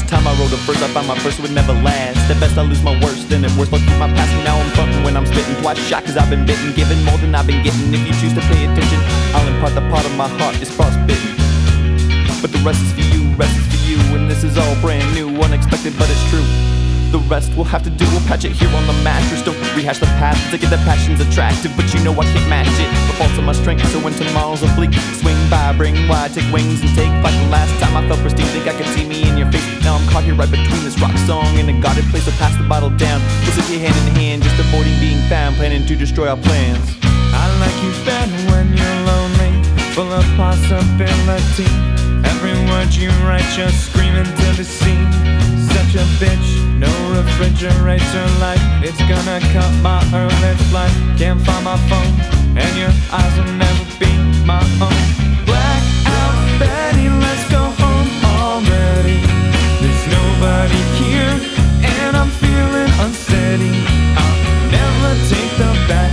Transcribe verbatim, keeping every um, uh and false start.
last time I wrote a verse, I found my verse would never last. At best I lose my worst, and at worst I'll keep my past. And now I'm frontin' when I'm spittin'. Twice shot cause I've been bitten, giving more than I've been getting. If you choose to pay attention, I'll impart the part of my heart is frostbitten. But the rest is for you, rest is for you. And this is all brand new, unexpected but it's true. The rest we'll have to do, we'll patch it here on the mattress. Don't rehash the past, to get the passion's attractive. But you know I can't match it, the faults of my strength. So when tomorrow's oblique, swing by, bring wide, take wings and take flight. The last time I felt pristine, think I could see me in your face. Now I'm caught here right between this rock song and a guarded place. So pass the bottle down, we'll sit here hand in hand, just avoiding being found, planning to destroy our plans. I like you better when you're lonely, full of possibility. Every word you write, you're screaming to the sea. Such a bitch, no refrigerator light. It's gonna cut my early flight. Can't find my phone, and your eyes will never be my own. Black out, Betty, let's go home already. There's nobody here, and I'm feeling unsteady. I'll never take the back